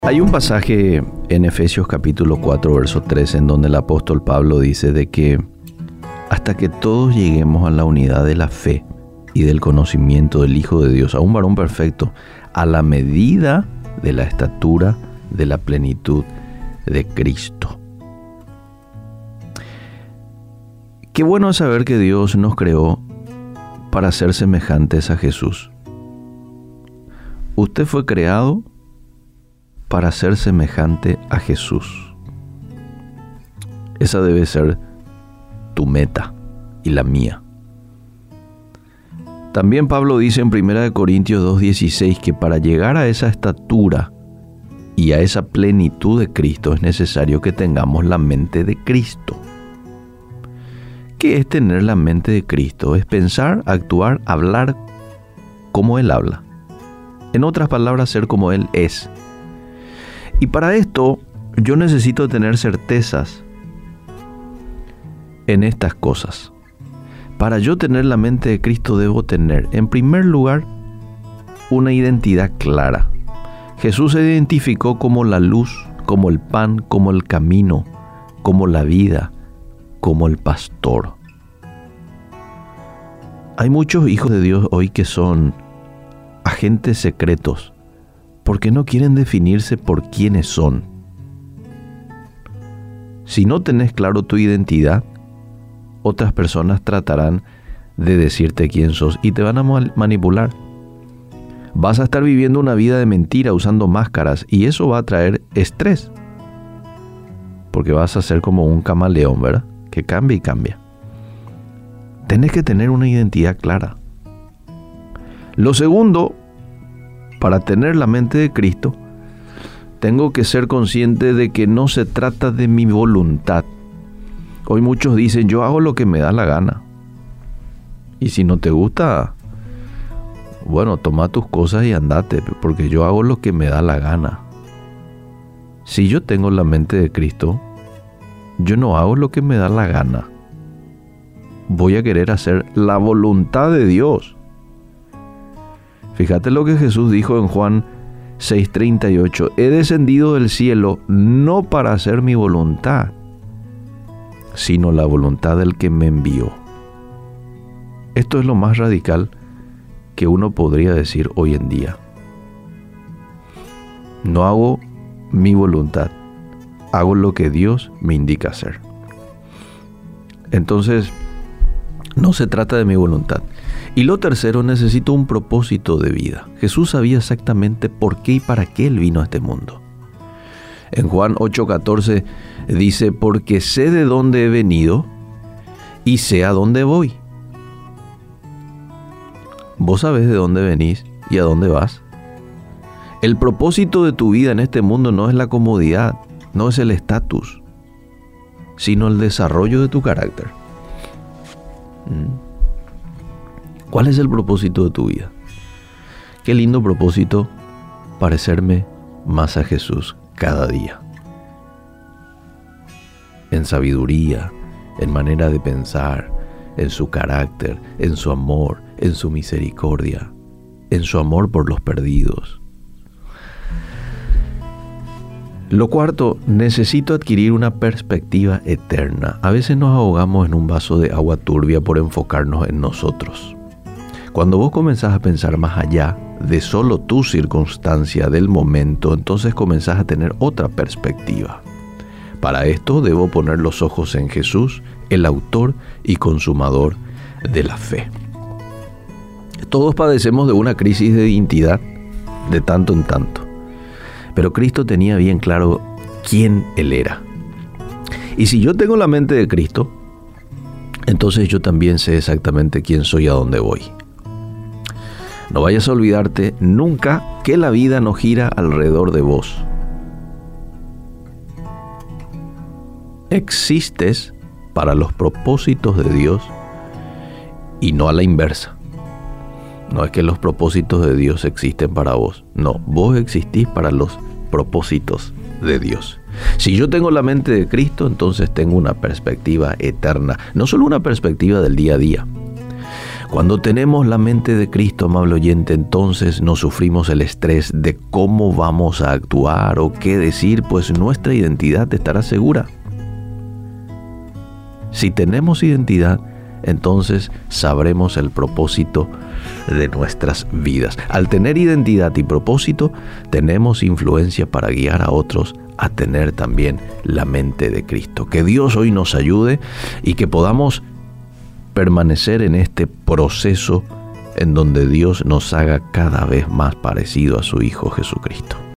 Hay un pasaje en Efesios capítulo 4, verso 13, en donde el apóstol Pablo dice de que hasta que todos lleguemos a la unidad de la fe y del conocimiento del Hijo de Dios, a un varón perfecto, a la medida de la estatura de la plenitud de Cristo. Qué bueno es saber que Dios nos creó para ser semejantes a Jesús. Usted fue creado para ser semejante a Jesús. Esa debe ser tu meta y la mía. También Pablo dice en 1 Corintios 2:16 que para llegar a esa estatura y a esa plenitud de Cristo es necesario que tengamos la mente de Cristo. ¿Qué es tener la mente de Cristo? Es pensar, actuar, hablar como Él habla. En otras palabras, ser como Él es. Y para esto yo necesito tener certezas en estas cosas. Para yo tener la mente de Cristo debo tener, en primer lugar, una identidad clara. Jesús se identificó como la luz, como el pan, como el camino, como la vida, como el pastor. Hay muchos hijos de Dios hoy que son agentes secretos porque no quieren definirse por quiénes son. Si no tenés claro tu identidad, otras personas tratarán de decirte quién sos y te van a manipular. Vas a estar viviendo una vida de mentira usando máscaras y eso va a traer estrés. Porque vas a ser como un camaleón, ¿verdad? Que cambia y cambia. Tenés que tener una identidad clara. Lo segundo, para tener la mente de Cristo, tengo que ser consciente de que no se trata de mi voluntad. Hoy muchos dicen, yo hago lo que me da la gana. Y si no te gusta, bueno, toma tus cosas y andate, porque yo hago lo que me da la gana. Si yo tengo la mente de Cristo, yo no hago lo que me da la gana. Voy a querer hacer la voluntad de Dios. Fíjate lo que Jesús dijo en Juan 6:38. He descendido del cielo no para hacer mi voluntad, sino la voluntad del que me envió. Esto es lo más radical que uno podría decir hoy en día. No hago mi voluntad, hago lo que Dios me indica hacer. Entonces, no se trata de mi voluntad. Y lo tercero, necesito un propósito de vida. Jesús sabía exactamente por qué y para qué Él vino a este mundo. En Juan 8:14 dice, porque sé de dónde he venido y sé a dónde voy. ¿Vos sabés de dónde venís y a dónde vas? El propósito de tu vida en este mundo no es la comodidad, no es el estatus, sino el desarrollo de tu carácter. ¿Cuál es el propósito de tu vida? Qué lindo propósito, parecerme más a Jesús cada día. En sabiduría, en manera de pensar, en su carácter, en su amor, en su misericordia, en su amor por los perdidos. Lo cuarto, necesito adquirir una perspectiva eterna. A veces nos ahogamos en un vaso de agua turbia por enfocarnos en nosotros. Cuando vos comenzás a pensar más allá de solo tu circunstancia del momento, entonces comenzás a tener otra perspectiva. Para esto debo poner los ojos en Jesús, el autor y consumador de la fe. Todos padecemos de una crisis de identidad de tanto en tanto. Pero Cristo tenía bien claro quién Él era. Y si yo tengo la mente de Cristo, entonces yo también sé exactamente quién soy y a dónde voy. No vayas a olvidarte nunca que la vida no gira alrededor de vos. Existes para los propósitos de Dios y no a la inversa. No es que los propósitos de Dios existen para vos. No, vos existís para los propósitos de Dios. Si yo tengo la mente de Cristo, entonces tengo una perspectiva eterna. No solo una perspectiva del día a día. Cuando tenemos la mente de Cristo, amable oyente, entonces no sufrimos el estrés de cómo vamos a actuar o qué decir, pues nuestra identidad estará segura. Si tenemos identidad, entonces sabremos el propósito de nuestras vidas. Al tener identidad y propósito, tenemos influencia para guiar a otros a tener también la mente de Cristo. Que Dios hoy nos ayude y que podamos permanecer en este proceso en donde Dios nos haga cada vez más parecido a su Hijo Jesucristo.